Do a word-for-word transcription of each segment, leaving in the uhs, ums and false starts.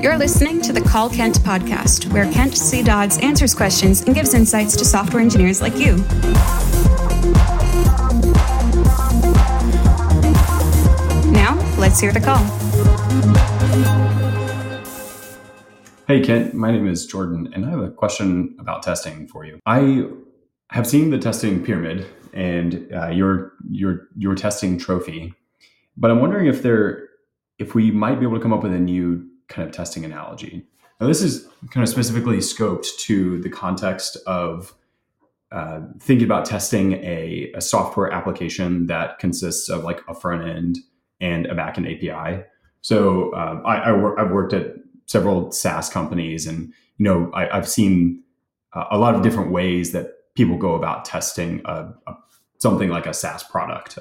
You're listening to the Call Kent podcast, where Kent C. Dodds answers questions and gives insights to software engineers like you. Now, let's hear the call. Hey, Kent. My name is Jordan, and I have a question about testing for you. I have seen the testing pyramid and uh, your your your testing trophy, but I'm wondering if there if we might be able to come up with a new kind of testing analogy. Now, this is kind of specifically scoped to the context of uh, thinking about testing a, a software application that consists of like a front end and a backend A P I. So uh, I, I wor- I've worked at several SaaS companies, and you know I, I've seen uh, a lot of different ways that people go about testing a, a, something like a SaaS product.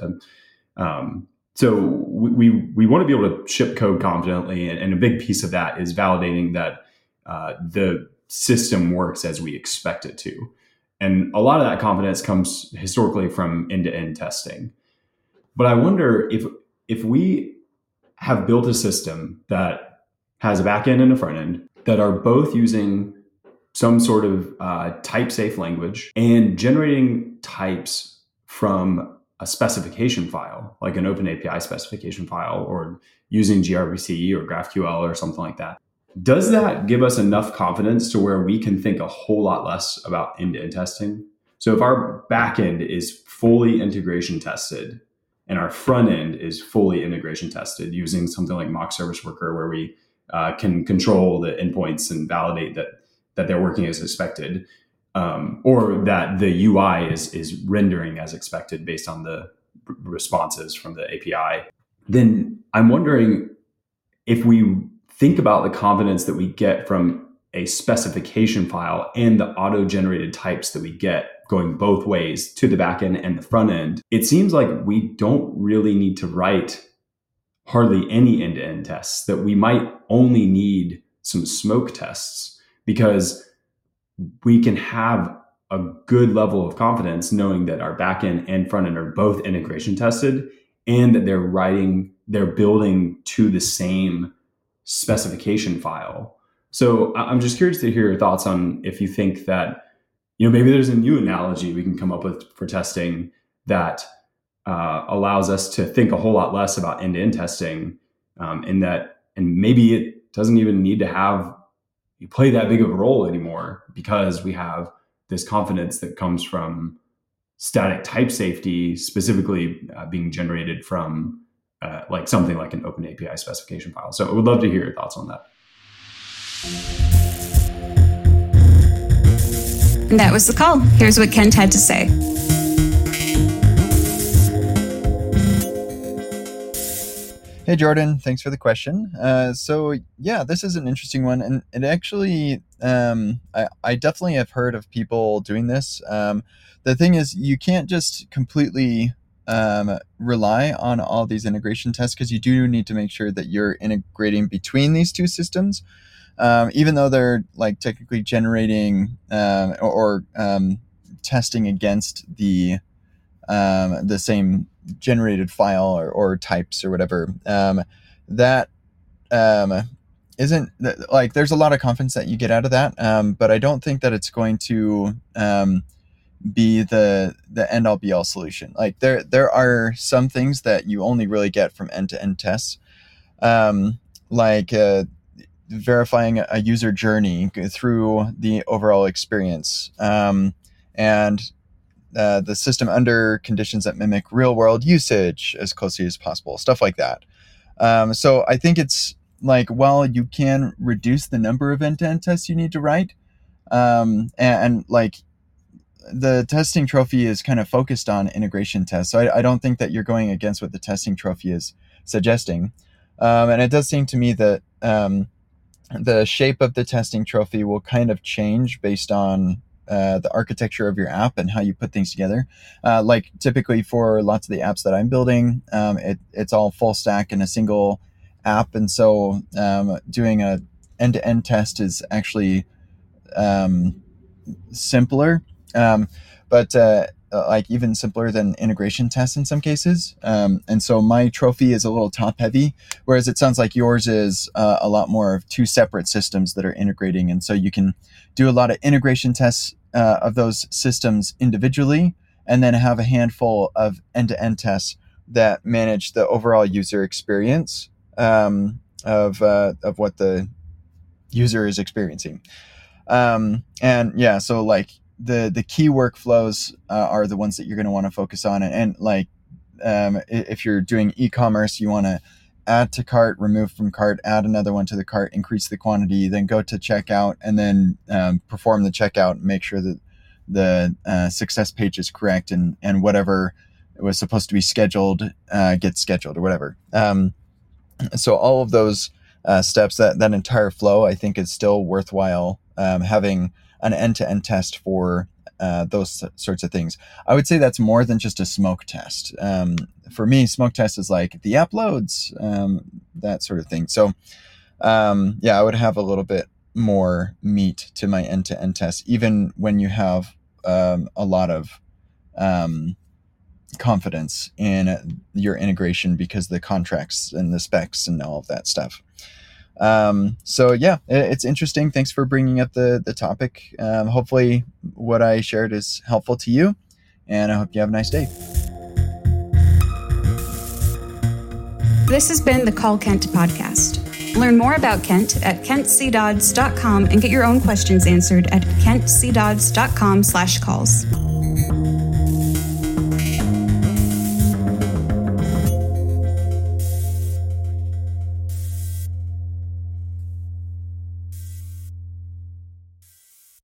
Um, So we, we, we want to be able to ship code confidently. And, and a big piece of that is validating that uh, the system works as we expect it to. And a lot of that confidence comes historically from end-to-end testing. But I wonder if if we have built a system that has a back end and a front end that are both using some sort of uh, type-safe language and generating types from a specification file, like an open A P I specification file, or using gRPC or GraphQL or something like that. Does that give us enough confidence to where we can think a whole lot less about end-to-end testing? So if our backend is fully integration tested and our front end is fully integration tested using something like Mock Service Worker, where we uh, can control the endpoints and validate that that they're working as expected, Um, or that the U I is is rendering as expected based on the r- responses from the A P I, then I'm wondering if we think about the confidence that we get from a specification file and the auto-generated types that we get going both ways to the back end and the front end, it seems like we don't really need to write hardly any end-to-end tests, that we might only need some smoke tests, because we can have a good level of confidence knowing that our backend and front end are both integration tested and that they're writing, they're building to the same specification file. So I'm just curious to hear your thoughts on if you think that, you know, maybe there's a new analogy we can come up with for testing that uh, allows us to think a whole lot less about end-to-end testing, um, and that, and maybe it doesn't even need to have you play that big of a role anymore, because we have this confidence that comes from static type safety, specifically uh, being generated from uh, like something like an open A P I specification file. So I would love to hear your thoughts on that. And that was the call. Here's what Kent had to say. Hey, Jordan, thanks for the question. Uh, so yeah, this is an interesting one. And it actually, um, I, I definitely have heard of people doing this. Um, the thing is, you can't just completely um, rely on all these integration tests, because you do need to make sure that you're integrating between these two systems. Um, even though they're like technically generating um, or, or um, testing against the um, the same generated file or, or types or whatever, um, that um, isn't like, there's a lot of confidence that you get out of that, um, but I don't think that it's going to um, be the the end all be all solution. Like there there are some things that you only really get from end to end tests, um, like uh, verifying a user journey through the overall experience, um, and Uh, the system under conditions that mimic real world usage as closely as possible, stuff like that. Um, so I think it's like, while you can reduce the number of end-to-end tests you need to write, um, and, and like the testing trophy is kind of focused on integration tests. So I, I don't think that you're going against what the testing trophy is suggesting. Um, and it does seem to me that um, the shape of the testing trophy will kind of change based on Uh, the architecture of your app and how you put things together. Uh, like typically for lots of the apps that I'm building, um, it, it's all full stack in a single app. And so um, doing a end-to-end test is actually um, simpler. Um, but uh, uh, like even simpler than integration tests in some cases. Um, and so my trophy is a little top heavy, whereas it sounds like yours is uh, a lot more of two separate systems that are integrating. And so you can do a lot of integration tests uh, of those systems individually, and then have a handful of end-to-end tests that manage the overall user experience um, of uh, of what the user is experiencing. Um, and yeah, so like the the key workflows uh, are the ones that you're going to want to focus on. And, and like um, if you're doing e-commerce, you want to add to cart, remove from cart, add another one to the cart, increase the quantity, then go to checkout, and then um, perform the checkout, make sure that the uh, success page is correct, and and whatever was supposed to be scheduled uh, gets scheduled or whatever. Um, so all of those uh, steps, that that entire flow, I think is still worthwhile um, having an end-to-end test for uh, those sorts of things. I would say that's more than just a smoke test. Um, for me, smoke test is like the app loads, um, that sort of thing. So um, yeah, I would have a little bit more meat to my end-to-end test, even when you have um, a lot of um, confidence in your integration because the contracts and the specs and all of that stuff. Um, so yeah, it's interesting. Thanks for bringing up the, the topic. Um, hopefully what I shared is helpful to you, and I hope you have a nice day. This has been the Call Kent podcast. Learn more about Kent at kent c dodds dot com and get your own questions answered at kent c dodds dot com slash calls.